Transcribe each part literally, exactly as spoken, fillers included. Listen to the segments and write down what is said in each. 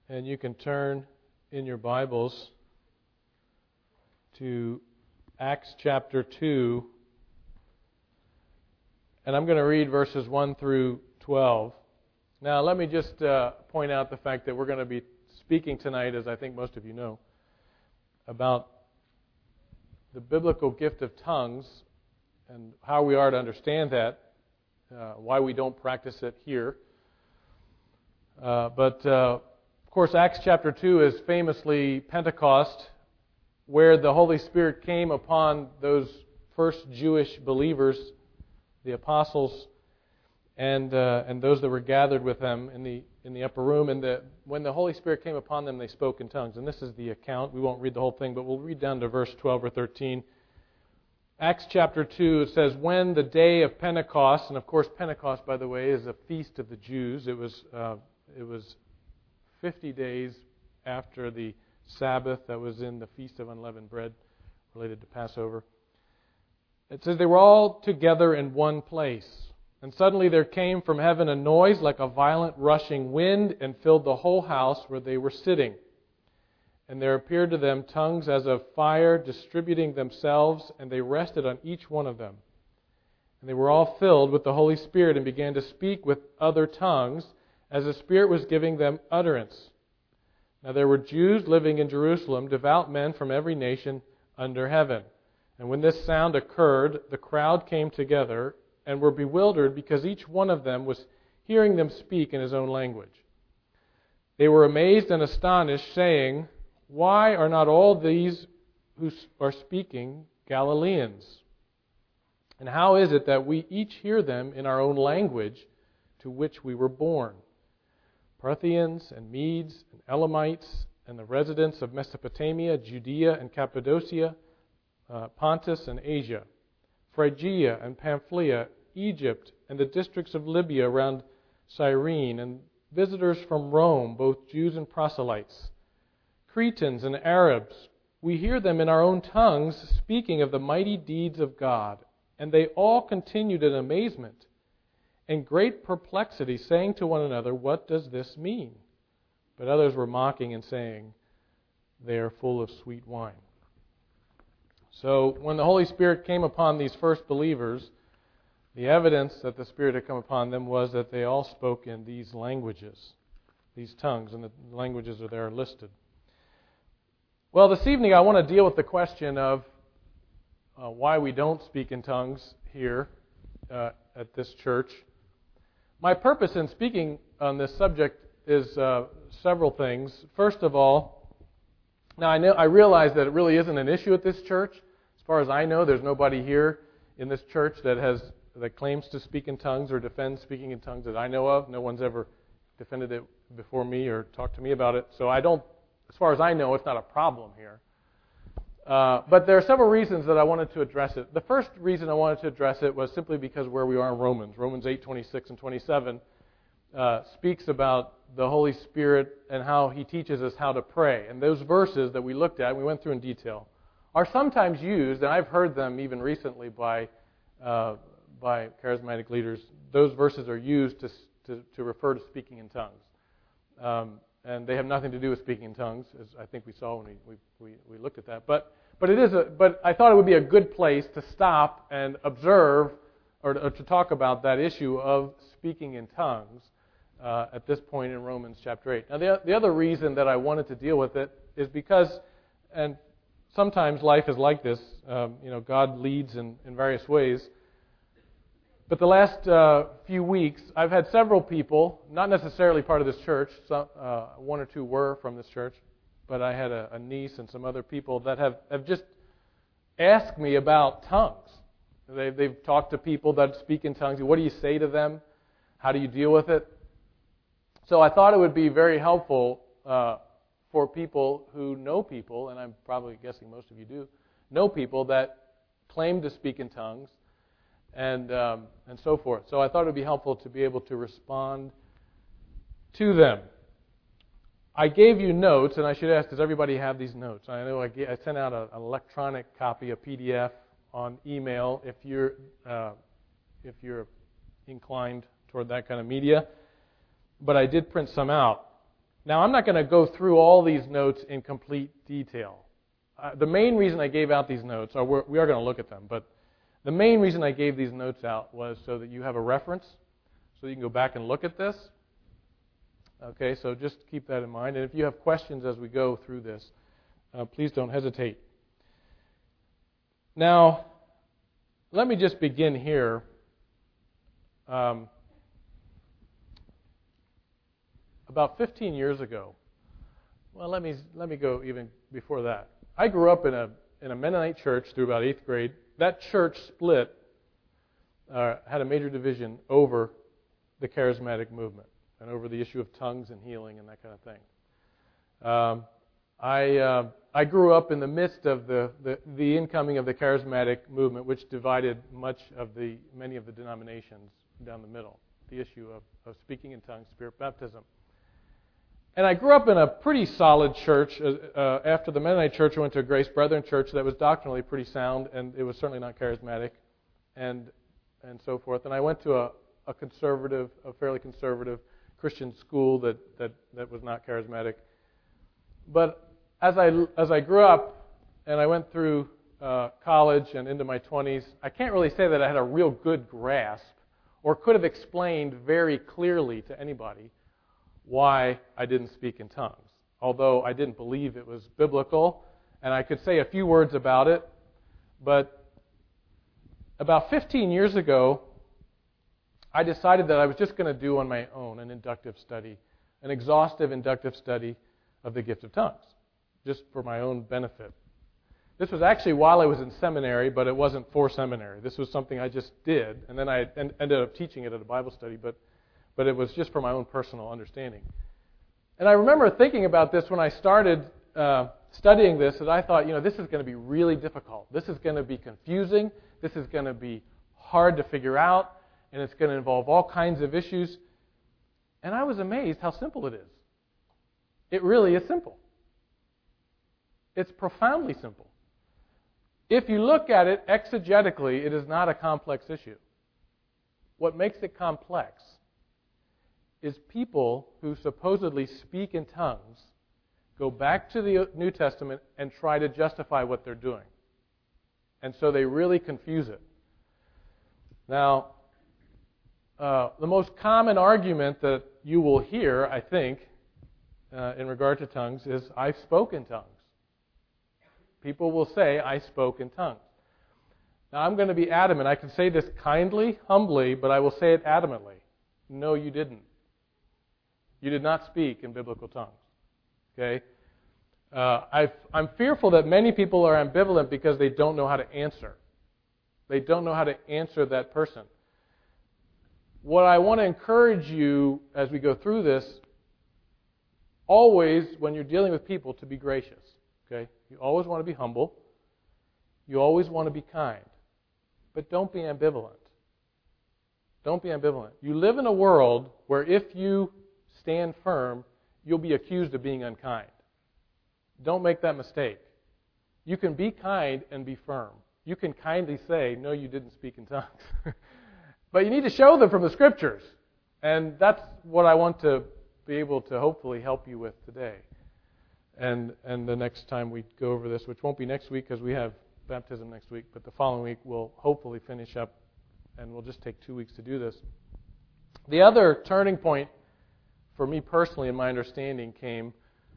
And you can turn in your Bibles to Acts chapter two. And I'm going to read verses one through twelve. Now, let me just uh, point out the fact that we're going to be speaking tonight, as I think most of you know, about the biblical gift of tongues and how we are to understand that, uh, why we don't practice it here. Uh, but, uh, of course, Acts chapter two is famously Pentecost, where the Holy Spirit came upon those first Jewish believers, the apostles, and uh, and those that were gathered with them in the in the upper room. And the, when the Holy Spirit came upon them, they spoke in tongues. And this is the account. We won't read the whole thing, but we'll read down to verse twelve or thirteen. Acts chapter two, it says, when the day of Pentecost, and of course Pentecost, by the way, is a feast of the Jews. It was uh, it was fifty days after the Sabbath that was in the Feast of Unleavened Bread, related to Passover. It says, they were all together in one place. And suddenly there came from heaven a noise like a violent rushing wind and filled the whole house where they were sitting. And there appeared to them tongues as of fire distributing themselves, and they rested on each one of them. And they were all filled with the Holy Spirit and began to speak with other tongues as the Spirit was giving them utterance. Now there were Jews living in Jerusalem, devout men from every nation under heaven. And when this sound occurred, the crowd came together and were bewildered because each one of them was hearing them speak in his own language. They were amazed and astonished, saying, why are not all these who are speaking Galileans? And how is it that we each hear them in our own language to which we were born? Parthians and Medes and Elamites and the residents of Mesopotamia, Judea and Cappadocia, uh, Pontus and Asia, Phrygia and Pamphylia, Egypt and the districts of Libya around Cyrene, and visitors from Rome, both Jews and proselytes, Cretans and Arabs, we hear them in our own tongues speaking of the mighty deeds of God. And they all continued in amazement and great perplexity, saying to one another, what does this mean? But others were mocking and saying, they are full of sweet wine. So when the Holy Spirit came upon these first believers, the evidence that the Spirit had come upon them was that they all spoke in these languages, these tongues, and the languages are there listed. Well, this evening I want to deal with the question of uh, why we don't speak in tongues here uh, at this church. My purpose in speaking on this subject is uh, several things. First of all, now I know I realize that it really isn't an issue at this church. As far as I know, there's nobody here in this church that has that claims to speak in tongues or defends speaking in tongues that I know of. No one's ever defended it before me or talked to me about it. So I don't, as far as I know, it's not a problem here. Uh, but there are several reasons that I wanted to address it. The first reason I wanted to address it was simply because where we are in Romans. Romans eight, twenty-six and twenty-seven uh, speaks about the Holy Spirit and how He teaches us how to pray. And those verses that we looked at, and we went through in detail, are sometimes used, and I've heard them even recently by uh, by charismatic leaders. Those verses are used to to, to refer to speaking in tongues. Um, and they have nothing to do with speaking in tongues, as I think we saw when we, we, we, we looked at that. But but it is a but I thought it would be a good place to stop and observe or to, or to talk about that issue of speaking in tongues uh, at this point in Romans chapter eight. Now the the other reason that I wanted to deal with it is because, and sometimes life is like this, um, you know, God leads in, in various ways. But the last uh, few weeks, I've had several people, not necessarily part of this church, some, uh, one or two were from this church, but I had a, a niece and some other people that have, have just asked me about tongues. They've, they've talked to people that speak in tongues. What do you say to them? How do you deal with it? So I thought it would be very helpful uh, for people who know people, and I'm probably guessing most of you do, know people that claim to speak in tongues, and um, and so forth. So I thought it would be helpful to be able to respond to them. I gave you notes, and I should ask, does everybody have these notes? I know I, gave, I sent out a, an electronic copy, a P D F, on email if you're uh, if you're inclined toward that kind of media. But I did print some out. Now, I'm not going to go through all these notes in complete detail. Uh, the main reason I gave out these notes, or we're, we are going to look at them, but the main reason I gave these notes out was so that you have a reference, so you can go back and look at this. Okay, so just keep that in mind. And if you have questions as we go through this, uh, please don't hesitate. Now, let me just begin here. Um, about fifteen years ago, well, let me let me go even before that. I grew up in a in a Mennonite church through about eighth grade. That church split, uh, had a major division over the charismatic movement and over the issue of tongues and healing and that kind of thing. Um, I uh, I grew up in the midst of the, the, the incoming of the charismatic movement, which divided much of the many of the denominations down the middle. The issue of, of speaking in tongues, spirit baptism. And I grew up in a pretty solid church. Uh, after the Mennonite church, I went to a Grace Brethren church that was doctrinally pretty sound, and it was certainly not charismatic, and and so forth. And I went to a, a conservative, a fairly conservative Christian school that, that, that was not charismatic. But as I as I grew up and I went through uh, college and into my twenties, I can't really say that I had a real good grasp or could have explained very clearly to anybody why I didn't speak in tongues, although I didn't believe it was biblical, and I could say a few words about it. But about fifteen years ago, I decided that I was just going to do on my own an inductive study, an exhaustive inductive study of the gift of tongues, just for my own benefit. This was actually while I was in seminary, but it wasn't for seminary. This was something I just did, and then I ended up teaching it at a Bible study, but but it was just for my own personal understanding. And I remember thinking about this when I started uh, studying this, that I thought, you know, this is going to be really difficult. This is going to be confusing. This is going to be hard to figure out, and it's going to involve all kinds of issues. And I was amazed how simple it is. It really is simple. It's profoundly simple. If you look at it exegetically, it is not a complex issue. What makes it complex is people who supposedly speak in tongues go back to the New Testament and try to justify what they're doing. And so they really confuse it. Now, uh, the most common argument that you will hear, I think, uh, in regard to tongues is, I spoke in tongues. People will say, I spoke in tongues. Now, I'm going to be adamant. I can say this kindly, humbly, but I will say it adamantly. No, you didn't. You did not speak in biblical tongues. Okay? Uh, I've, I'm fearful that many people are ambivalent because they don't know how to answer. They don't know how to answer that person. What I want to encourage you as we go through this, always, when you're dealing with people, to be gracious. Okay? You always want to be humble. You always want to be kind. But don't be ambivalent. Don't be ambivalent. You live in a world where if you stand firm, you'll be accused of being unkind. Don't make that mistake. You can be kind and be firm. You can kindly say, no, you didn't speak in tongues. But you need to show them from the Scriptures. And that's what I want to be able to hopefully help you with today. And and the next time we go over this, which won't be next week because we have baptism next week, but the following week we'll hopefully finish up, and we'll just take two weeks to do this. The other turning point for me personally in my understanding came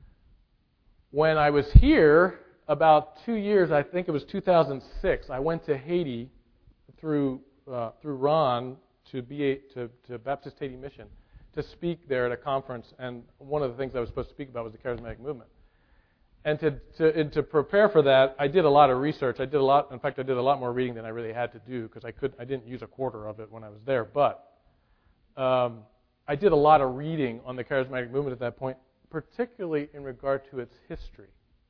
when I was here about two years, I think it was two thousand six. I went to Haiti through uh, through Ron to be a, to, to Baptist Haiti Mission to speak there at a conference, and one of the things I was supposed to speak about was the charismatic movement. And to to and to prepare for that, I did a lot of research. I did a lot. In fact, I did a lot more reading than I really had to do because I could I didn't use a quarter of it when I was there. But um, I did a lot of reading on the charismatic movement at that point, particularly in regard to its history.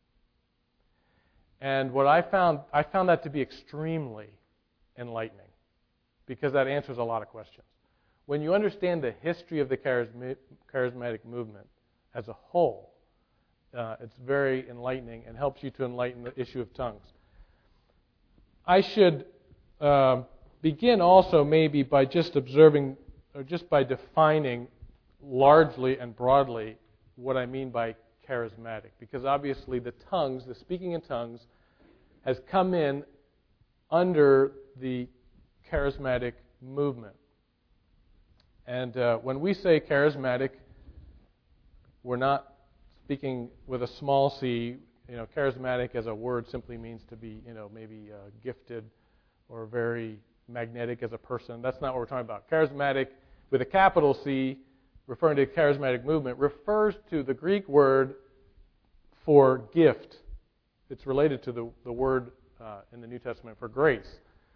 And what I found, I found that to be extremely enlightening because that answers a lot of questions. When you understand the history of the charismatic movement as a whole, uh, it's very enlightening and helps you to enlighten the issue of tongues. I should uh, begin also maybe by just observing, or just by defining largely and broadly what I mean by charismatic. Because obviously the tongues, the speaking in tongues, has come in under the charismatic movement. And uh, when we say charismatic, we're not speaking with a small c. You know, charismatic as a word simply means to be, you know, maybe uh, gifted or very magnetic as a person. That's not what we're talking about. Charismatic with a capital C, referring to charismatic movement, refers to the Greek word for gift. It's related to the, the word uh, in the New Testament for grace.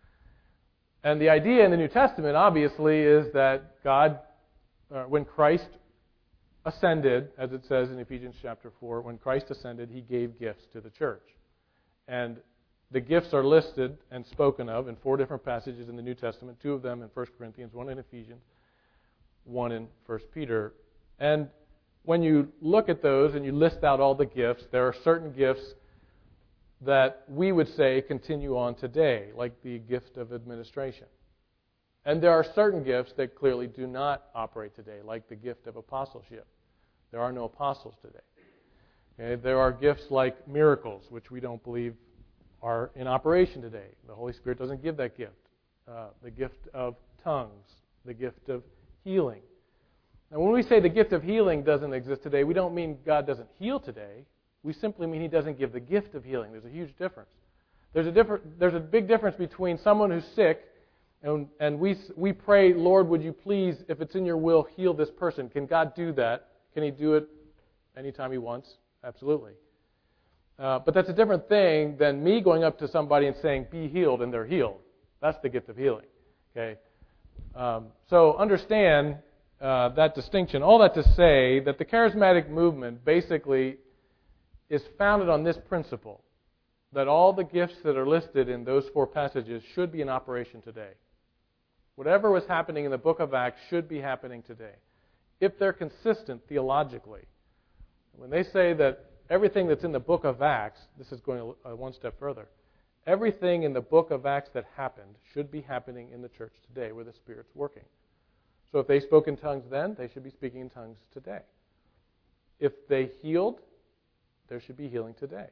And the idea in the New Testament, obviously, is that God, uh, when Christ ascended, as it says in Ephesians chapter four, when Christ ascended, He gave gifts to the church. And the gifts are listed and spoken of in four different passages in the New Testament, two of them in First Corinthians, one in Ephesians, one in First Peter. And when you look at those and you list out all the gifts, there are certain gifts that we would say continue on today, like the gift of administration. And there are certain gifts that clearly do not operate today, like the gift of apostleship. There are no apostles today. Okay? There are gifts like miracles, which we don't believe are in operation today. The Holy Spirit doesn't give that gift. Uh, the gift of tongues, the gift of healing. Now, when we say the gift of healing doesn't exist today, we don't mean God doesn't heal today. We simply mean He doesn't give the gift of healing. There's a huge difference. There's a different, there's a big difference between someone who's sick and, and we we pray, Lord, would you please, if it's in your will, heal this person. Can God do that? Can He do it anytime He wants? Absolutely. Uh, but that's a different thing than me going up to somebody and saying, be healed, and they're healed. That's the gift of healing. Okay. Um, so understand uh, that distinction. All that to say that the charismatic movement basically is founded on this principle, that all the gifts that are listed in those four passages should be in operation today. Whatever was happening in the book of Acts should be happening today, if they're consistent theologically. When they say that everything that's in the book of Acts, this is going one step further, everything in the book of Acts that happened should be happening in the church today where the Spirit's working. So if they spoke in tongues then, they should be speaking in tongues today. If they healed, there should be healing today.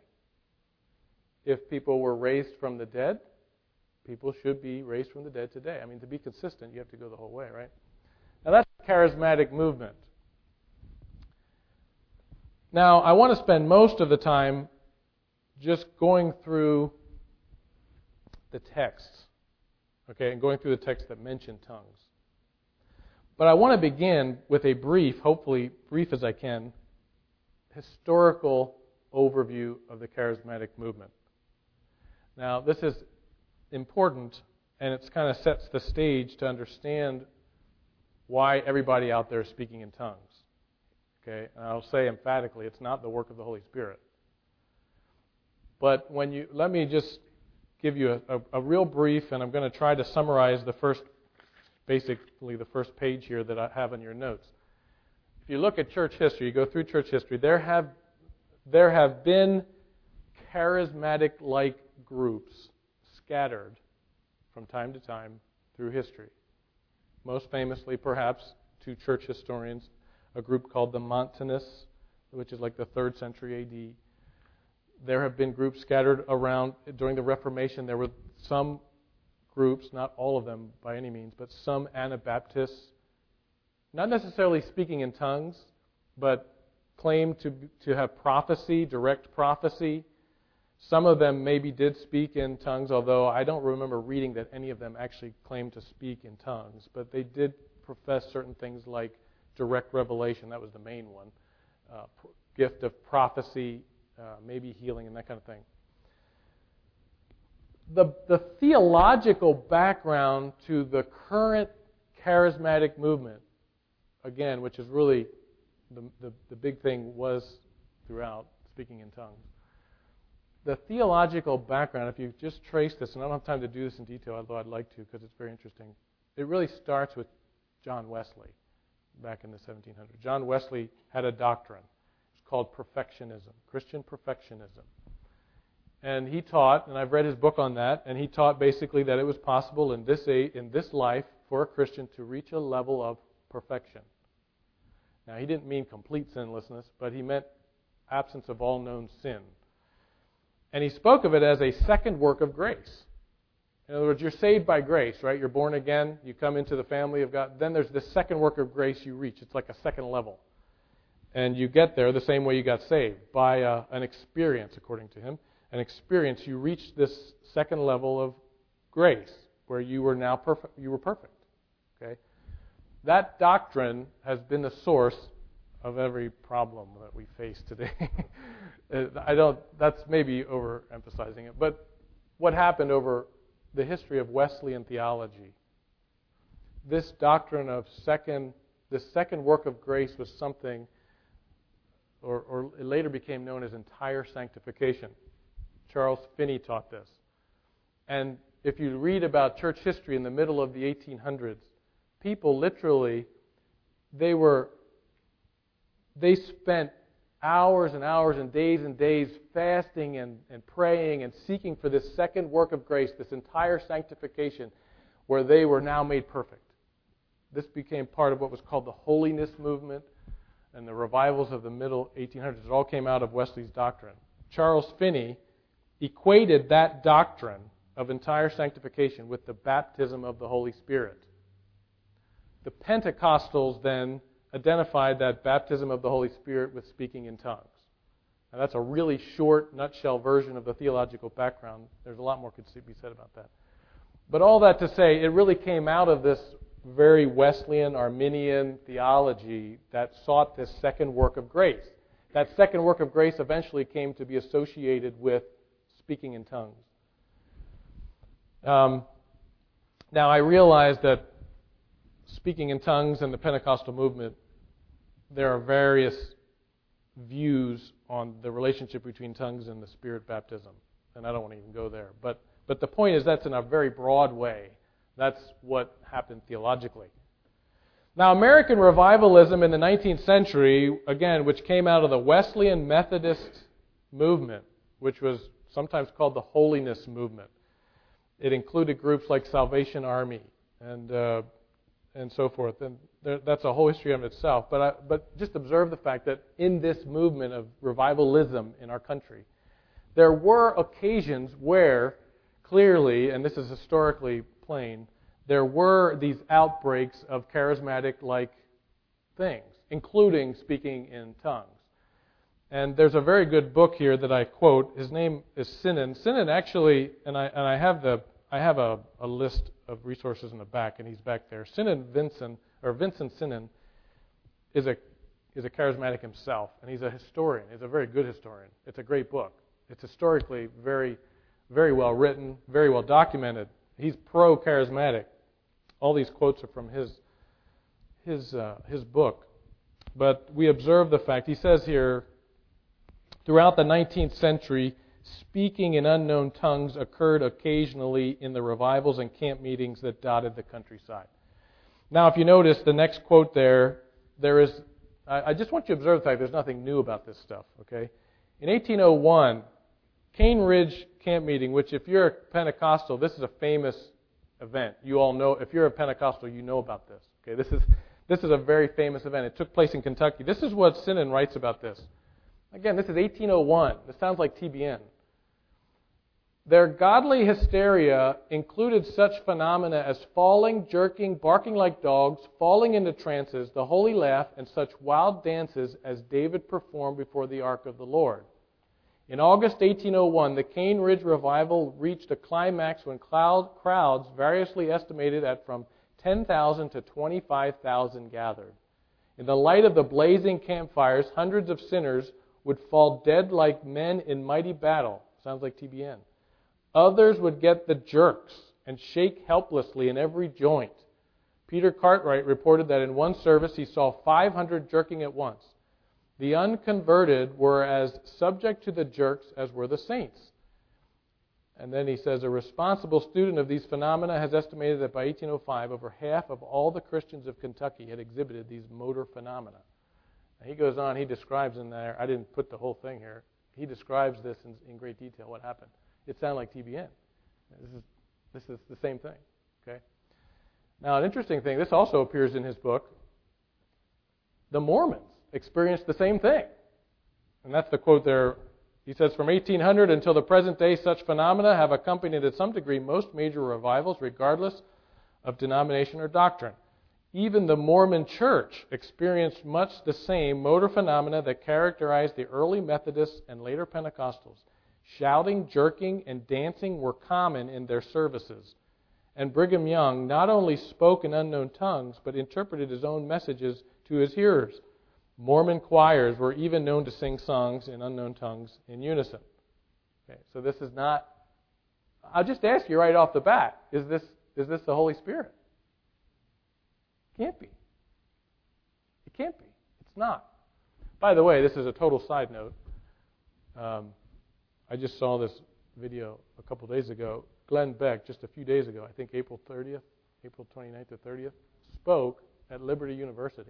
If people were raised from the dead, people should be raised from the dead today. I mean, to be consistent, you have to go the whole way, right? Now, that's the charismatic movement. Now, I want to spend most of the time just going through the texts, okay, and going through the texts that mention tongues. But I want to begin with a brief, hopefully brief as I can, historical overview of the charismatic movement. Now, this is important, and it kind of sets the stage to understand why everybody out there is speaking in tongues. Okay, and I'll say emphatically, it's not the work of the Holy Spirit. But when you, let me just give you a, a, a real brief, and I'm going to try to summarize the first, basically the first page here that I have in your notes. If you look at church history, you go through church history, there have there have been charismatic-like groups scattered from time to time through history. Most famously, perhaps, to church historians, a group called the Montanists, which is like the third century A D. There have been groups scattered around during the Reformation. There were some groups, not all of them by any means, but some Anabaptists, not necessarily speaking in tongues, but claimed to to have prophecy, direct prophecy. Some of them maybe did speak in tongues, although I don't remember reading that any of them actually claimed to speak in tongues. But they did profess certain things like direct revelation. That was the main one. Uh, gift of prophecy, uh, maybe healing, and that kind of thing. The, the theological background to the current charismatic movement, again, which is really the, the, the big thing was throughout speaking in tongues. The theological background, if you just trace this, and I don't have time to do this in detail, although I'd like to because it's very interesting, it really starts with John Wesley back in the seventeen hundreds. John Wesley had a doctrine. It's called perfectionism, Christian perfectionism. And he taught, and I've read his book on that, and he taught basically that it was possible in this age, in this life for a Christian to reach a level of perfection. Now, he didn't mean complete sinlessness, but he meant absence of all known sin. And he spoke of it as a second work of grace. In other words, you're saved by grace, right? You're born again, you come into the family of God. Then there's this second work of grace you reach. It's like a second level. And you get there the same way you got saved, by uh, an experience, according to him. An experience, you reach this second level of grace, where you were now perfect. You were perfect. Okay? That doctrine has been the source of every problem that we face today. I don't. That's maybe overemphasizing it, but what happened over the history of Wesleyan theology? This doctrine of second, the second work of grace was something, or, or it later became known as entire sanctification. Charles Finney taught this, and if you read about church history in the middle of the eighteen hundreds, people literally, they were, they spent hours and hours and days and days fasting and, and praying and seeking for this second work of grace, this entire sanctification, where they were now made perfect. This became part of what was called the holiness movement and the revivals of the middle eighteen hundreds. It all came out of Wesley's doctrine. Charles Finney equated that doctrine of entire sanctification with the baptism of the Holy Spirit. The Pentecostals then identified that baptism of the Holy Spirit with speaking in tongues. Now that's a really short, nutshell version of the theological background. There's a lot more could be said about that. But all that to say, it really came out of this very Wesleyan, Arminian theology that sought this second work of grace. That second work of grace eventually came to be associated with speaking in tongues. Um, now, I realize that speaking in tongues and the Pentecostal movement, there are various views on the relationship between tongues and the Spirit baptism, and I don't want to even go there. But but the point is that's in a very broad way. That's what happened theologically. Now, American revivalism in the nineteenth century, again, which came out of the Wesleyan Methodist movement, which was sometimes called the Holiness Movement. It included groups like Salvation Army and uh, and so forth. And there, that's a whole history of itself. But I, but just observe the fact that in this movement of revivalism in our country, there were occasions where clearly, and this is historically plain, there were these outbreaks of charismatic-like things, including speaking in tongues. And there's a very good book here that I quote. His name is Sinan. Sinan actually, and I and I have the I have a, a list of resources in the back, and he's back there. Sinan Vincent or Vincent Sinan is a is a charismatic himself, and he's a historian. He's a very good historian. It's a great book. It's historically very very well written, very well documented. He's pro-charismatic. All these quotes are from his his uh, his book. But we observe the fact, he says here, throughout the nineteenth century, speaking in unknown tongues occurred occasionally in the revivals and camp meetings that dotted the countryside. Now, if you notice the next quote there, there is, I, I just want you to observe the fact there's nothing new about this stuff, okay? In eighteen oh one, Cane Ridge camp meeting, which if you're a Pentecostal, this is a famous event. You all know, if you're a Pentecostal, you know about this. Okay, this is this is a very famous event. It took place in Kentucky. This is what Sinan writes about this. Again, this is eighteen oh one. This sounds like T B N. Their godly hysteria included such phenomena as falling, jerking, barking like dogs, falling into trances, the holy laugh, and such wild dances as David performed before the ark of the Lord. In August eighteen oh one, the Cane Ridge revival reached a climax when cloud, crowds variously estimated at from ten thousand to twenty-five thousand gathered. In the light of the blazing campfires, hundreds of sinners would fall dead like men in mighty battle. Sounds like T B N. Others would get the jerks and shake helplessly in every joint. Peter Cartwright reported that in one service he saw five hundred jerking at once. The unconverted were as subject to the jerks as were the saints. And then he says, a responsible student of these phenomena has estimated that by eighteen oh five, over half of all the Christians of Kentucky had exhibited these motor phenomena. And he goes on, he describes in there, I didn't put the whole thing here, he describes this in, in great detail, what happened. It sounded like T B N. This is, this is the same thing. Okay. Now, an interesting thing, this also appears in his book. the Mormons experienced the same thing. And that's the quote there. He says, from eighteen hundred until the present day, such phenomena have accompanied to some degree most major revivals, regardless of denomination or doctrine. Even the Mormon Church experienced much the same motor phenomena that characterized the early Methodists and later Pentecostals. Shouting, jerking, and dancing were common in their services. And Brigham Young not only spoke in unknown tongues, but interpreted his own messages to his hearers. Mormon choirs were even known to sing songs in unknown tongues in unison. Okay, so this is not... I'll just ask you right off the bat, is this is this the Holy Spirit? It can't be. It can't be. It's not. By the way, this is a total side note. Um, I just saw this video a couple days ago. Glenn Beck, just a few days ago, I think April thirtieth, April twenty-ninth or thirtieth, spoke at Liberty University.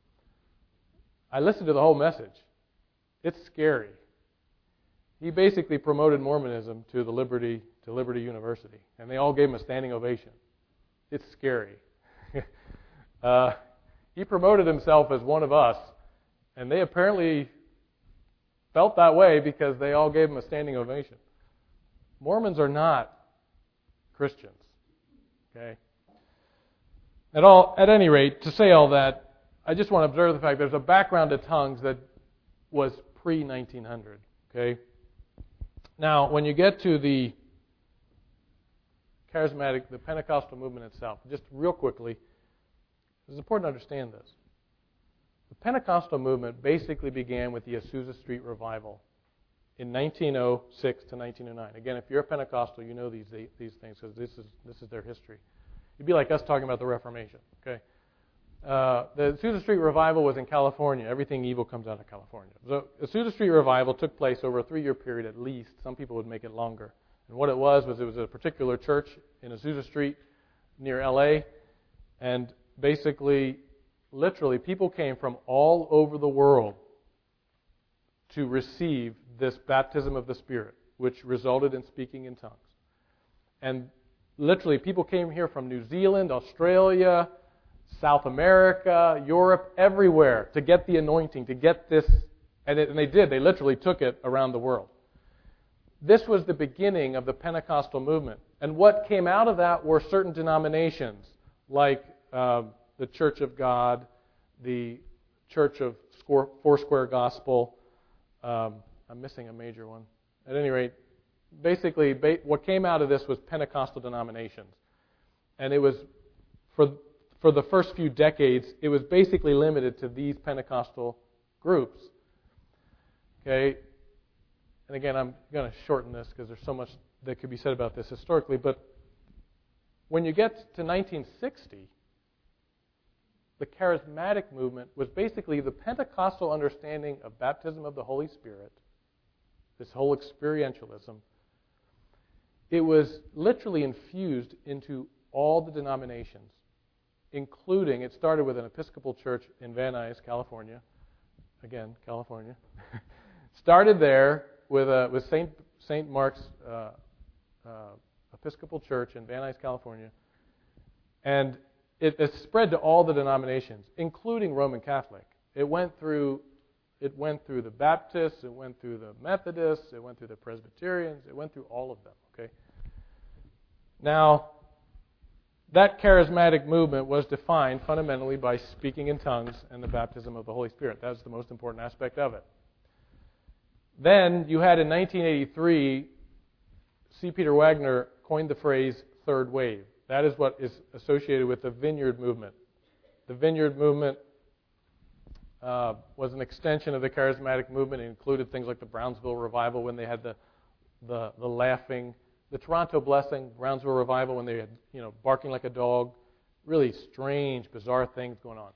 I listened to the whole message. It's scary. He basically promoted Mormonism to the Liberty to Liberty University, and they all gave him a standing ovation. It's scary. uh, he promoted himself as one of us, and they apparently felt that way because they all gave him a standing ovation. Mormons are not Christians. Okay. At all, at any rate, to say all that, I just want to observe the fact there's a background to tongues that was pre nineteen hundred. Okay. Now, when you get to the charismatic, the Pentecostal movement itself, just real quickly, it's important to understand this. The Pentecostal movement basically began with the Azusa Street Revival in nineteen oh six to nineteen oh nine. Again, if you're a Pentecostal, you know these these things because this is this is their history. It'd be like us talking about the Reformation. Okay, uh, the Azusa Street Revival was in California. Everything evil comes out of California. So, Azusa Street Revival took place over a three-year period at least. Some people would make it longer. And what it was was it was a particular church in Azusa Street near L A, and basically, literally, people came from all over the world to receive this baptism of the Spirit, which resulted in speaking in tongues. And literally, people came here from New Zealand, Australia, South America, Europe, everywhere to get the anointing, to get this, and, it, and they did. They literally took it around the world. This was the beginning of the Pentecostal movement. And what came out of that were certain denominations, like uh, the Church of God, the Church of Foursquare Gospel. Um, I'm missing a major one. At any rate, basically, ba- what came out of this was Pentecostal denominations. And it was, for for the first few decades, it was basically limited to these Pentecostal groups. Okay? And again, I'm going to shorten this because there's so much that could be said about this historically. But when you get to nineteen sixty, the charismatic movement was basically the Pentecostal understanding of baptism of the Holy Spirit, this whole experientialism. It was literally infused into all the denominations, including, it started with an Episcopal church in Van Nuys, California. Again, California. Started there with a, with Saint Saint Mark's uh, uh, Episcopal Church in Van Nuys, California, and it, it spread to all the denominations, including Roman Catholic. It went through, it went through the Baptists, it went through the Methodists, it went through the Presbyterians, it went through all of them. Okay. Now, that charismatic movement was defined fundamentally by speaking in tongues and the baptism of the Holy Spirit. That's the most important aspect of it. Then you had in nineteen eighty-three, C. Peter Wagner coined the phrase third wave. That is what is associated with the Vineyard movement. The Vineyard movement uh, was an extension of the charismatic movement. It included things like the Brownsville Revival when they had the the, the laughing, the Toronto Blessing, Brownsville Revival when they had, you know, barking like a dog, really strange, bizarre things going on.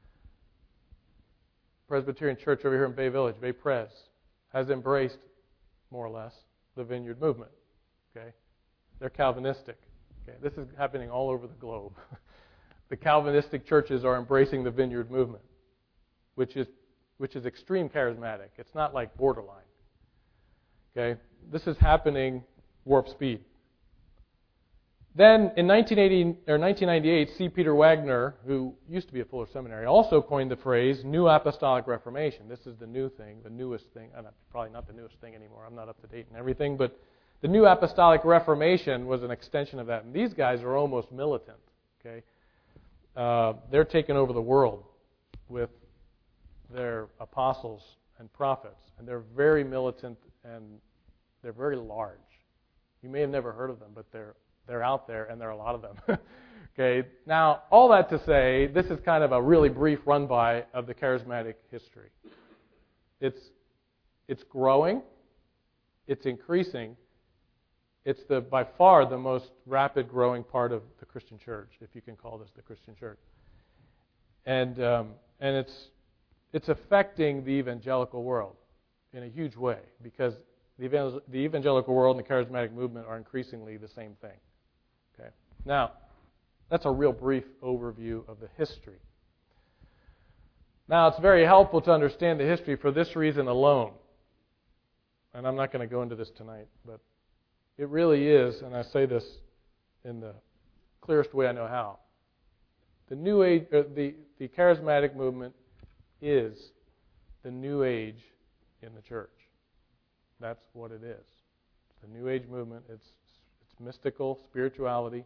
Presbyterian Church over here in Bay Village, Bay Pres, has embraced, more or less, the Vineyard movement. Okay, they're Calvinistic. Okay, this is happening all over the globe. The Calvinistic churches are embracing the Vineyard movement, which is which is extreme charismatic. It's not like borderline. Okay, this is happening warp speed. Then in nineteen eighty or nineteen ninety-eight, C. Peter Wagner, who used to be at Fuller Seminary, also coined the phrase New Apostolic Reformation. This is the new thing, the newest thing. Uh, probably not the newest thing anymore. I'm not up to date and everything, but the New Apostolic Reformation was an extension of that. And these guys are almost militant. Okay, uh, they're taking over the world with their apostles and prophets, and they're very militant and they're very large. You may have never heard of them, but they're they're out there, and there are a lot of them. Okay. Now, all that to say, this is kind of a really brief run-by of the charismatic history. It's it's growing, it's increasing. It's the by far the most rapid growing part of the Christian church, if you can call this the Christian church. And um, and it's it's affecting the evangelical world in a huge way, because the evangel- the evangelical world and the charismatic movement are increasingly the same thing. Okay. Now, that's a real brief overview of the history. Now, it's very helpful to understand the history for this reason alone. And I'm not going to go into this tonight, but it really is, and I say this in the clearest way I know how. The New Age, uh, the the charismatic movement is the New Age in the church. That's what it is. It's the New Age movement. It's it's mystical spirituality.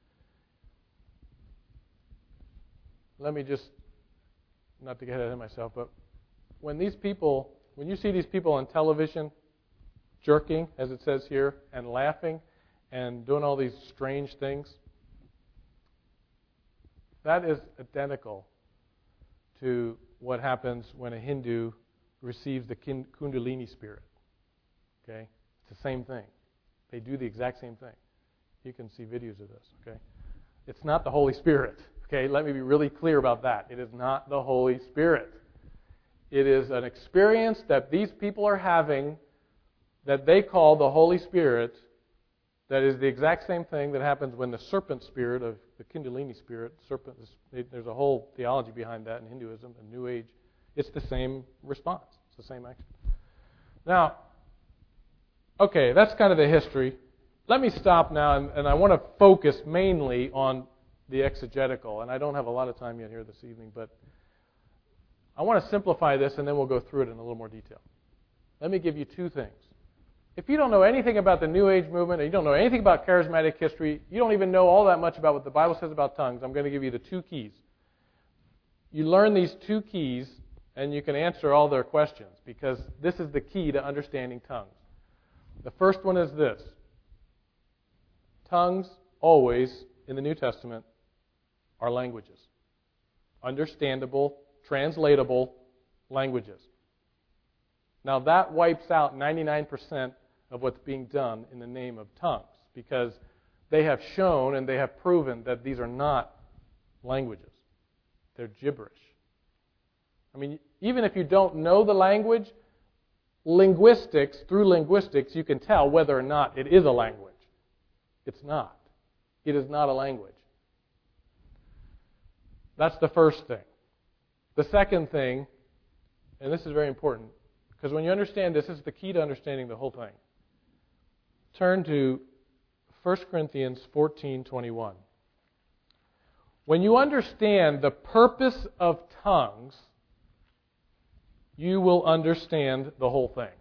Let me just, not to get ahead of myself, but when these people, when you see these people on television jerking, as it says here, and laughing and doing all these strange things, that is identical to what happens when a Hindu receives the Kundalini spirit. Okay? It's the same thing. They do the exact same thing. You can see videos of this. Okay? It's not the Holy Spirit. Okay? Let me be really clear about that. It is not the Holy Spirit. It is an experience that these people are having that they call the Holy Spirit, that is the exact same thing that happens when the serpent spirit of the Kundalini spirit, serpent, there's a whole theology behind that in Hinduism and New Age. It's the same response. It's the same action. Now, okay, that's kind of the history. Let me stop now, and, and I want to focus mainly on the exegetical. And I don't have a lot of time yet here this evening, but I want to simplify this, and then we'll go through it in a little more detail. Let me give you two things. If you don't know anything about the New Age movement, and you don't know anything about charismatic history, you don't even know all that much about what the Bible says about tongues, I'm going to give you the two keys. You learn these two keys, and you can answer all their questions, because this is the key to understanding tongues. The first one is this. Tongues always, in the New Testament, are languages. Understandable, translatable languages. Now that wipes out ninety-nine percent of what's being done in the name of tongues, because they have shown and they have proven that these are not languages. They're gibberish. I mean, even if you don't know the language, linguistics, through linguistics, you can tell whether or not it is a language. It's not. It is not a language. That's the first thing. The second thing, and this is very important, because when you understand this, this is the key to understanding the whole thing. Turn to First Corinthians fourteen twenty-one. When you understand the purpose of tongues, you will understand the whole thing.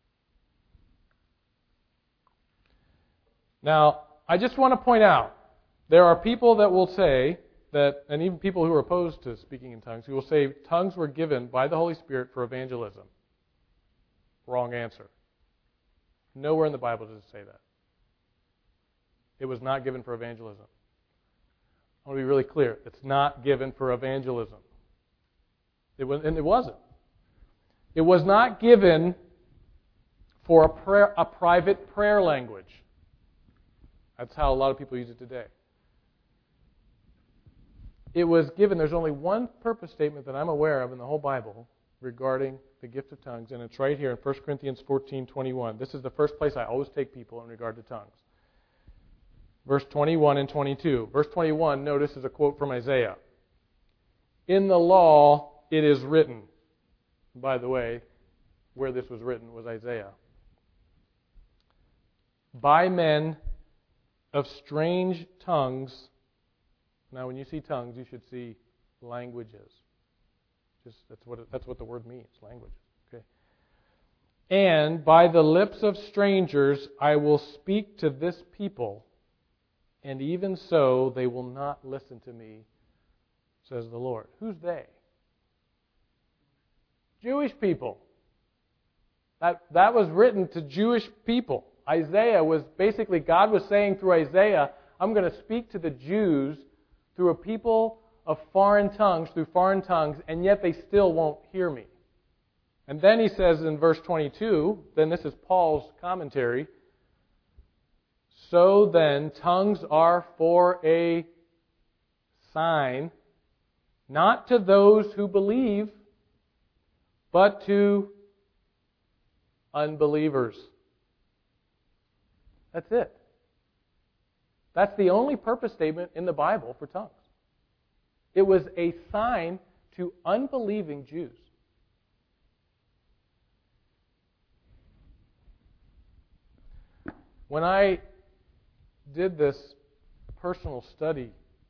Now, I just want to point out, there are people that will say that, and even people who are opposed to speaking in tongues, who will say tongues were given by the Holy Spirit for evangelism. Wrong answer. Nowhere in the Bible does it say that. It was not given for evangelism. I want to be really clear. It's not given for evangelism. It was, and it wasn't. It was not given for a, prayer, a private prayer language. That's how a lot of people use it today. It was given, there's only one purpose statement that I'm aware of in the whole Bible regarding the gift of tongues, and it's right here in First Corinthians fourteen twenty-one. This is the first place I always take people in regard to tongues. Verse twenty-one and twenty-two. Verse twenty-one, notice, is a quote from Isaiah. In the law it is written. By the way, where this was written was Isaiah. By men of strange tongues. Now, when you see tongues, you should see languages. Just that's what it, that's what the word means, languages. Okay. And by the lips of strangers I will speak to this people, and even so they will not listen to me, says the Lord. Who's they? Jewish people. That, that was written to Jewish people. Isaiah was basically, God was saying through Isaiah, I'm going to speak to the Jews through a people of foreign tongues, through foreign tongues, and yet they still won't hear me. And then he says in verse twenty-two, then this is Paul's commentary, so then tongues are for a sign, not to those who believe, but to unbelievers. That's it. That's the only purpose statement in the Bible for tongues. It was a sign to unbelieving Jews. When I did this personal study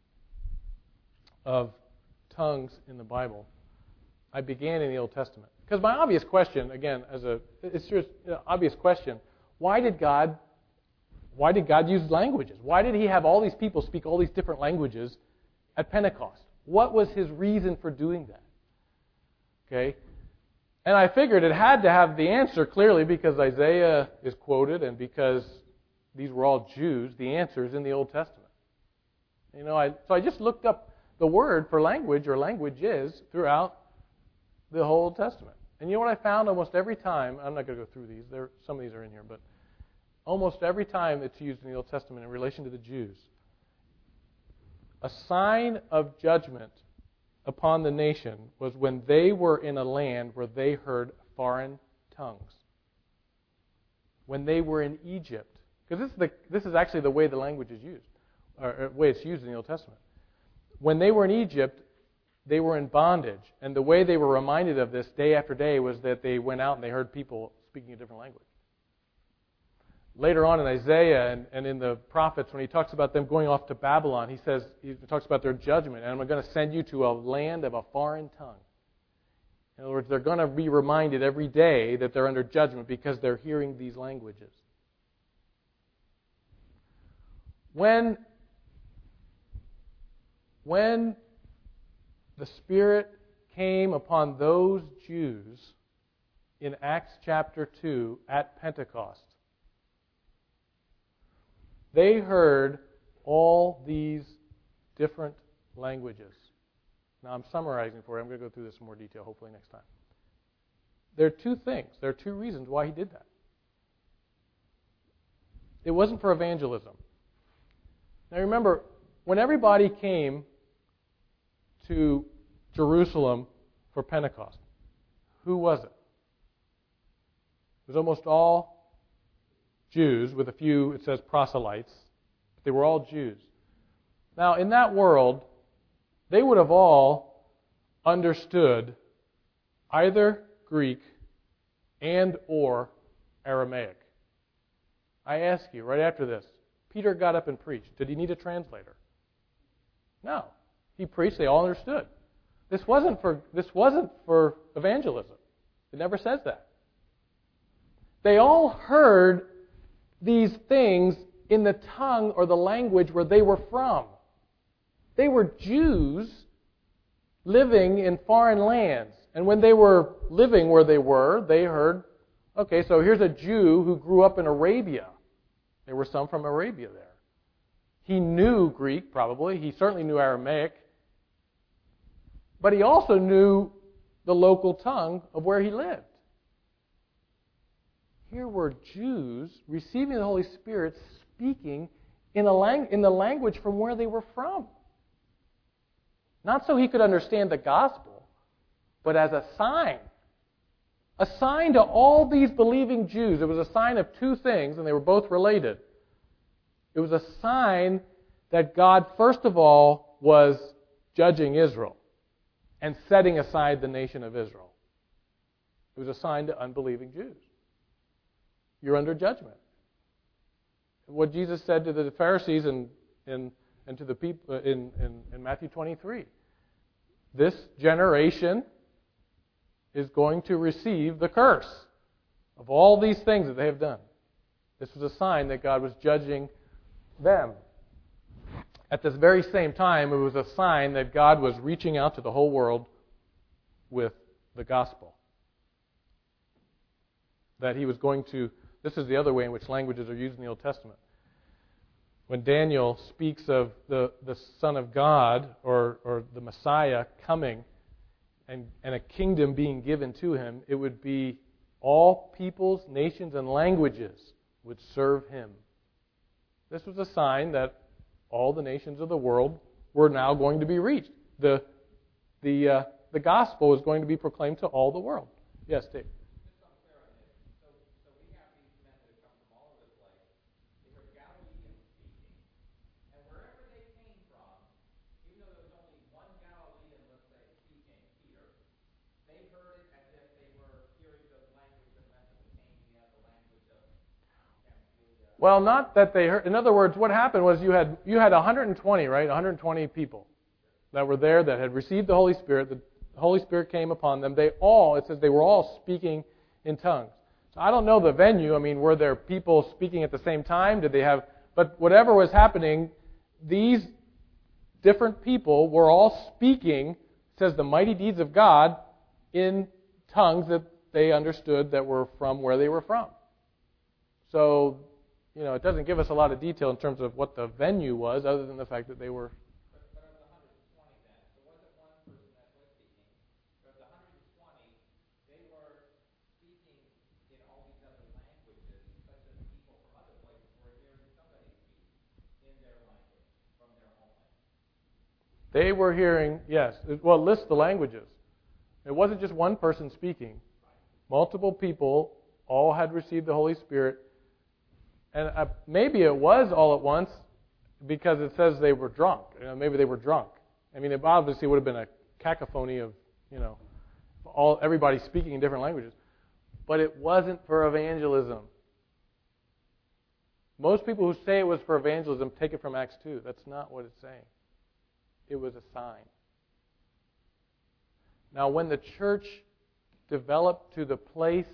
of tongues in the Bible, I began in the Old Testament. Because my obvious question, again, as a it's just an obvious question, why did God why did God use languages? Why did he have all these people speak all these different languages at Pentecost? What was his reason for doing that? Okay? And I figured it had to have the answer clearly because Isaiah is quoted and because these were all Jews. The answer is in the Old Testament. You know, I, so I just looked up the word for language or languages throughout the whole Old Testament. And you know what I found almost every time? I'm not going to go through these. There, some of these are in here, but almost every time it's used in the Old Testament in relation to the Jews. A sign of judgment upon the nation was when they were in a land where they heard foreign tongues. When they were in Egypt. Because this is the this is actually the way the language is used, or the way it's used in the Old Testament. When they were in Egypt, they were in bondage. And the way they were reminded of this day after day was that they went out and they heard people speaking a different language. Later on in Isaiah and, and in the prophets, when he talks about them going off to Babylon, he says, he talks about their judgment, and I'm going to send you to a land of a foreign tongue. In other words, they're going to be reminded every day that they're under judgment because they're hearing these languages. When, when the Spirit came upon those Jews in Acts chapter two at Pentecost, they heard all these different languages. Now I'm summarizing for you. I'm going to go through this in more detail hopefully next time. There are two things. There are two reasons why he did that. It wasn't for evangelism. Now remember, when everybody came to Jerusalem for Pentecost, who was it? It was almost all Jews, with a few, it says proselytes. They were all Jews. Now, in that world, they would have all understood either Greek and or Aramaic. I ask you, right after this, Peter got up and preached. Did he need a translator? No. He preached, they all understood. This wasn't for this wasn't for evangelism. It never says that. They all heard these things in the tongue or the language where they were from. They were Jews living in foreign lands. And when they were living where they were, they heard, okay, so here's a Jew who grew up in Arabia. There were some from Arabia there. He knew Greek, probably. He certainly knew Aramaic. But he also knew the local tongue of where he lived. Here were Jews receiving the Holy Spirit speaking in, a lang- in the language from where they were from. Not so he could understand the gospel, but as a sign. A sign to all these believing Jews. It was a sign of two things, and they were both related. It was a sign that God, first of all, was judging Israel and setting aside the nation of Israel. It was a sign to unbelieving Jews. You're under judgment. what Jesus said to the Pharisees and, and, and to the people in, in, in Matthew twenty-three. This generation is going to receive the curse of all these things that they have done. This was a sign that God was judging them. At this very same time, it was a sign that God was reaching out to the whole world with the gospel. That He was going to, this is the other way in which languages are used in the Old Testament. When Daniel speaks of the, the Son of God or, or the Messiah coming and, and a kingdom being given to Him, it would be all peoples, nations, and languages would serve Him. This was a sign that all the nations of the world were now going to be reached. The, the, uh, the gospel is going to be proclaimed to all the world. Yes, Dave. Well, not that they heard. In other words, what happened was you had you had one hundred twenty, right? one hundred twenty people that were there that had received the Holy Spirit. The Holy Spirit came upon them. They all, it says they were all speaking in tongues. So I don't know the venue. I mean, were there people speaking at the same time? Did they have... But whatever was happening, these different people were all speaking, it says the mighty deeds of God, in tongues that they understood that were from where they were from. So... You know, it doesn't give us a lot of detail in terms of what the venue was, other than the fact that they were. But, but of the one hundred twenty, then, there wasn't one person that was speaking. But of the one hundred twenty, they were speaking in all these other languages, such as people from other places were hearing somebody speak in their language, from their homeland. They were hearing, yes. Well, it lists the languages. It wasn't just one person speaking. Multiple people all had received the Holy Spirit. And uh, maybe it was all at once because it says they were drunk. You know, maybe they were drunk. I mean, it obviously would have been a cacophony of, you know, all everybody speaking in different languages. But it wasn't for evangelism. Most people who say it was for evangelism take it from Acts two. That's not what it's saying. It was a sign. Now, when the church developed to the place...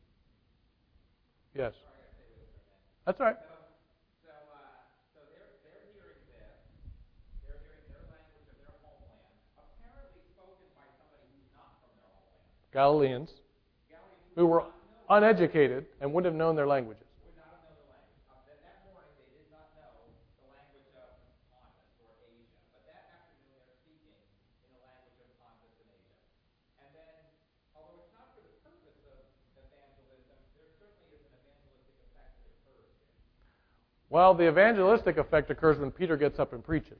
Yes. That's right. So, so, uh, so they're, they're hearing this. They're hearing their language of their homeland, apparently spoken by somebody who's not from their homeland. Galileans, Galileans who were uneducated and wouldn't have known their languages. Would not have known the language. Uh, that, that morning they did not know the language of Pontus or Asia. But that afternoon they're speaking in the language of Pontus and Asia. And then, although it's not for the purpose of evangelism, there certainly is an evangelistic effect that occurs. Well, the evangelistic effect occurs when Peter gets up and preaches.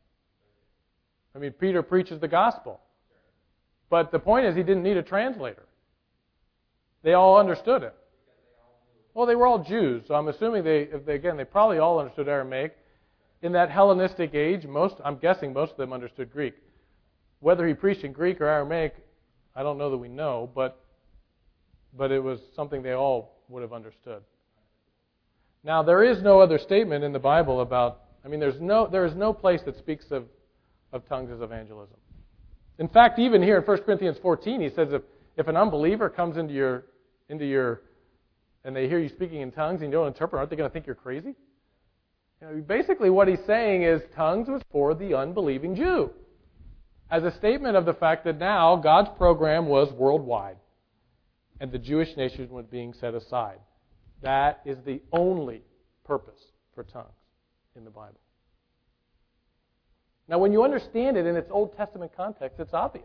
I mean, Peter preaches the gospel. But the point is, he didn't need a translator. They all understood it. Well, they were all Jews, so I'm assuming they, if they, again, they probably all understood Aramaic. In that Hellenistic age, most, I'm guessing most of them understood Greek. Whether he preached in Greek or Aramaic, I don't know that we know, but, but it was something they all would have understood. Now, there is no other statement in the Bible about, I mean, there's no, there is no place that speaks of, of tongues as evangelism. In fact, even here in First Corinthians fourteen, he says if, if an unbeliever comes into your, into your, and they hear you speaking in tongues and you don't interpret, aren't they going to think you're crazy? You know, basically what he's saying is tongues was for the unbelieving Jew. As a statement of the fact that now God's program was worldwide and the Jewish nation was being set aside. That is the only purpose for tongues in the Bible. Now, when you understand it in its Old Testament context, it's obvious.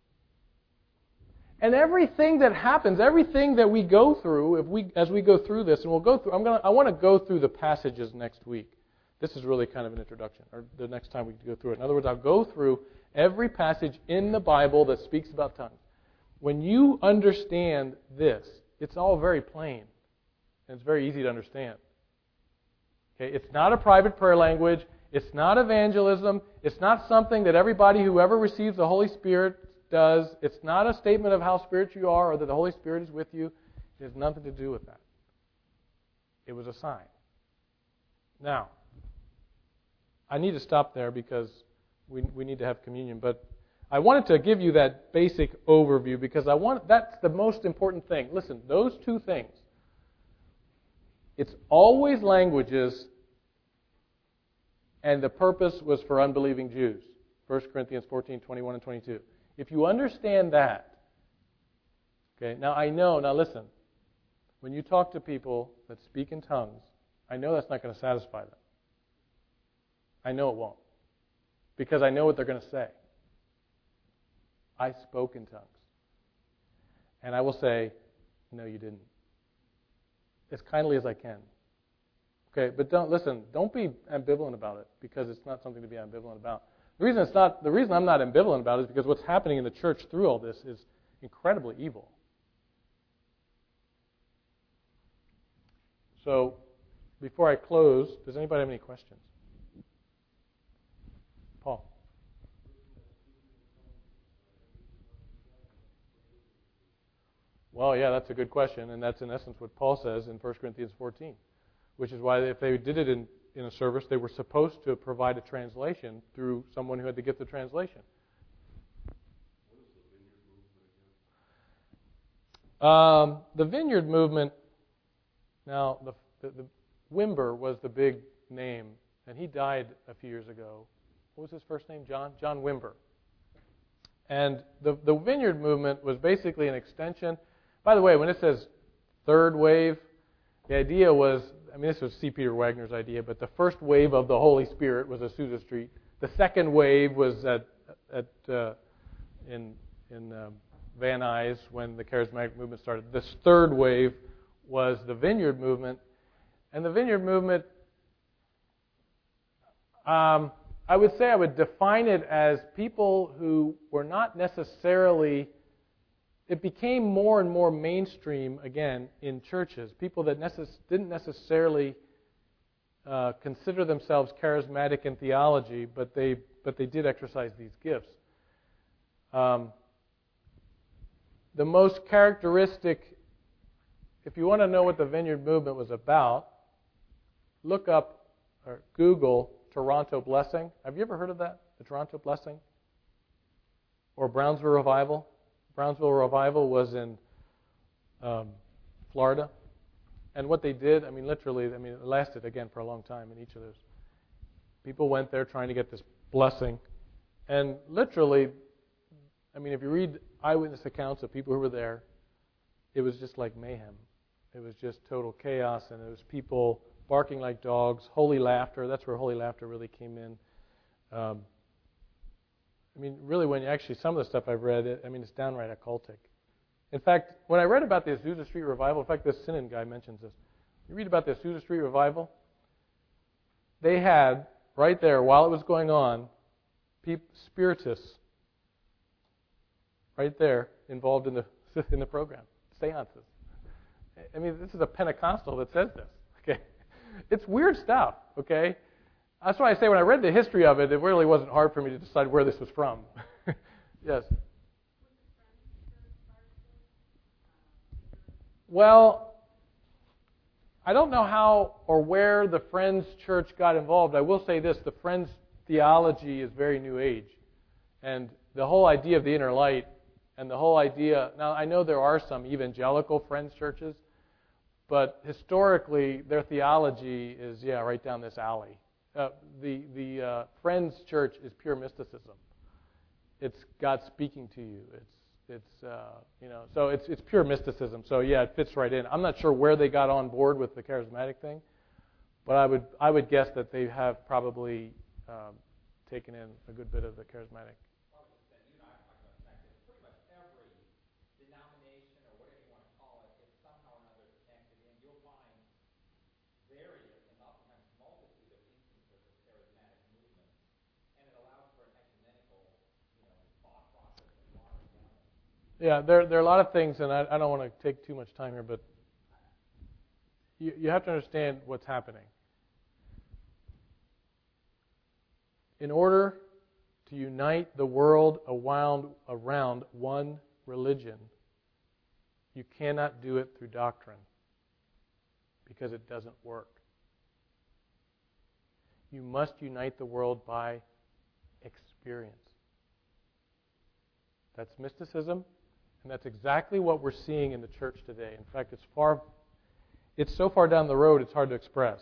And everything that happens, everything that we go through, if we, as we go through this, and we'll go through, I'm gonna, I want to go through the passages next week. This is really kind of an introduction, or the next time we go through it. In other words, I'll go through every passage in the Bible that speaks about tongues. When you understand this, it's all very plain. And it's very easy to understand. Okay, it's not a private prayer language. It's not evangelism. It's not something that everybody who ever receives the Holy Spirit does. It's not a statement of how spiritual you are or that the Holy Spirit is with you. It has nothing to do with that. It was a sign. Now, I need to stop there because we we need to have communion, but I wanted to give you that basic overview because I want that's the most important thing. Listen, those two things. It's always languages, and the purpose was for unbelieving Jews. First Corinthians fourteen, twenty-one and twenty-two. If you understand that, okay, now I know, now listen, when you talk to people that speak in tongues, I know that's not going to satisfy them. I know it won't. Because I know what they're going to say. I spoke in tongues. And I will say, no, you didn't. As kindly as I can. Okay, but don't listen, don't be ambivalent about it because it's not something to be ambivalent about. The reason it's not the reason I'm not ambivalent about it is because what's happening in the church through all this is incredibly evil. So, before I close, does anybody have any questions? Paul. Well, yeah, that's a good question, and that's in essence what Paul says in First Corinthians fourteen, which is why if they did it in, in a service, they were supposed to provide a translation through someone who had the gift of translation. Um, the Vineyard Movement, now, the, the, the Wimber was the big name, and he died a few years ago. What was his first name? John? John Wimber. And the, the Vineyard Movement was basically an extension. By the way, when it says third wave, the idea was, I mean, this was C. Peter Wagner's idea, but the first wave of the Holy Spirit was Azusa Street. The second wave was at, at uh, in in um, Van Nuys when the Charismatic Movement started. This third wave was the Vineyard Movement. And the Vineyard Movement, um, I would say I would define it as people who were not necessarily, it became more and more mainstream, again, in churches. People that necess- didn't necessarily uh, consider themselves charismatic in theology, but they but they did exercise these gifts. Um, the most characteristic, if you want to know what the Vineyard Movement was about, look up or Google Toronto Blessing. Have you ever heard of that? The Toronto Blessing? Or Brownsville Revival? Brownsville Revival was in um, Florida. And what they did, I mean, literally, I mean, it lasted, again, for a long time in each of those. People went there trying to get this blessing. And literally, I mean, if you read eyewitness accounts of people who were there, it was just like mayhem. It was just total chaos, and it was people barking like dogs, holy laughter. That's where holy laughter really came in. Um, I mean, really, when you actually, some of the stuff I've read, it, I mean, it's downright occultic. In fact, when I read about the Azusa Street Revival, in fact, this Sinan guy mentions this. You read about the Azusa Street Revival, they had, right there, while it was going on, peop, spiritists right there involved in the in the program, seances. I mean, this is a Pentecostal that says this, okay? It's weird stuff, okay? That's why I say when I read the history of it, it really wasn't hard for me to decide where this was from. Yes? Well, I don't know how or where the Friends Church got involved. I will say this, the Friends theology is very New Age. And the whole idea of the inner light and the whole idea, now I know there are some evangelical Friends churches, but historically their theology is, yeah, right down this alley. Uh, the the uh, Friends Church is pure mysticism. It's God speaking to you. It's it's uh, you know so it's it's pure mysticism. So yeah, it fits right in. I'm not sure where they got on board with the charismatic thing, but I would I would guess that they have probably um, taken in a good bit of the charismatic. Yeah, there there are a lot of things, and I, I don't want to take too much time here, but you, you have to understand what's happening. In order to unite the world around, around one religion, you cannot do it through doctrine because it doesn't work. You must unite the world by experience. That's mysticism, and that's exactly what we're seeing in the church today. In fact, it's far, it's so far down the road, it's hard to express.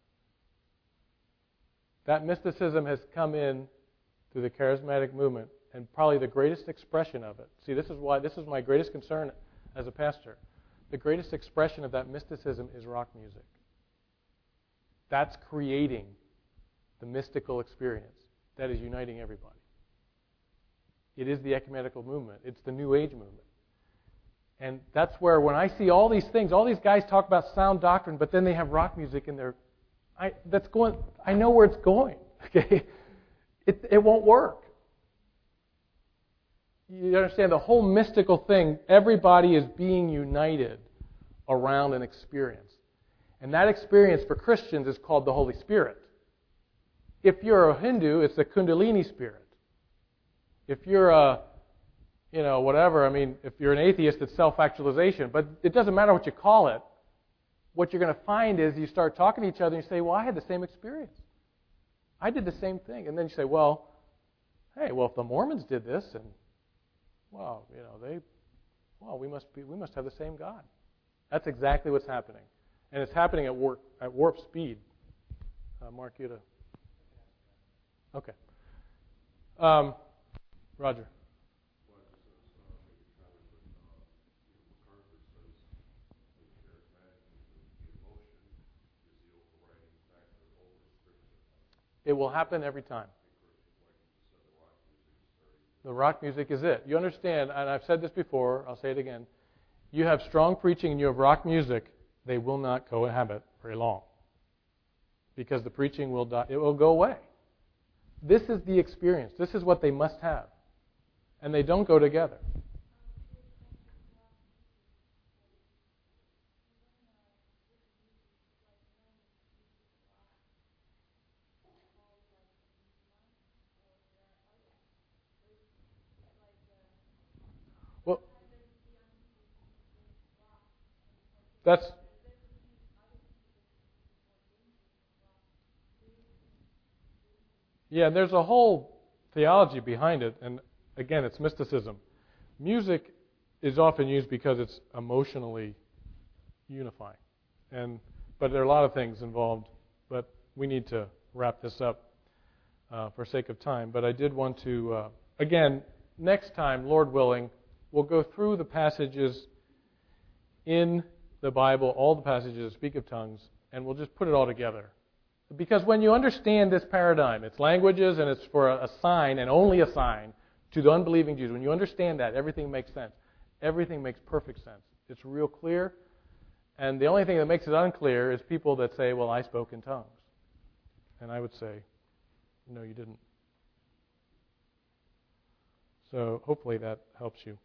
That mysticism has come in through the charismatic movement, and probably the greatest expression of it. See, this is why this is my greatest concern as a pastor. The greatest expression of that mysticism is rock music. That's creating the mystical experience that is uniting everybody. It is the ecumenical movement. It's the New Age movement. And that's where when I see all these things, all these guys talk about sound doctrine, but then they have rock music in their, I that's going. I know where it's going. Okay, it it won't work. You understand the whole mystical thing. Everybody is being united around an experience, and that experience for Christians is called the Holy Spirit. If you're a Hindu, it's the Kundalini spirit. If you're a, you know, whatever, I mean, if you're an atheist, it's self-actualization. But it doesn't matter what you call it. What you're going to find is you start talking to each other and you say, well, I had the same experience. I did the same thing. And then you say, well, hey, well, if the Mormons did this, and, well, you know, they, well, we must be, we must have the same God. That's exactly what's happening. And it's happening at warp, at warp speed. Uh, Mark, you to... Okay. Um, Roger. It will happen every time. The rock music is it. You understand, and I've said this before, I'll say it again. You have strong preaching and you have rock music, they will not cohabit very long. Because the preaching will die, it will go away. This is the experience. This is what they must have. And they don't go together. Well, that's... Yeah, there's a whole theology behind it, and again, it's mysticism. Music is often used because it's emotionally unifying, and but there are a lot of things involved. But we need to wrap this up uh, for sake of time. But I did want to, uh, again, next time, Lord willing, we'll go through the passages in the Bible, all the passages that speak of tongues, and we'll just put it all together. Because when you understand this paradigm, it's languages and it's for a, a sign and only a sign to the unbelieving Jews. When you understand that, everything makes sense. Everything makes perfect sense. It's real clear. And the only thing that makes it unclear is people that say, well, I spoke in tongues. And I would say, no, you didn't. So hopefully that helps you.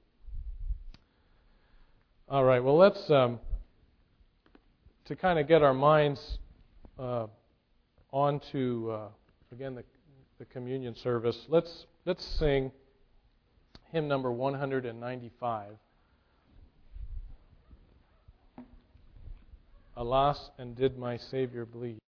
All right, well, let's, um, to kind of get our minds uh, on to, uh, again, the, the communion service, let's let's sing hymn number one hundred ninety-five. Alas, and did my Savior bleed?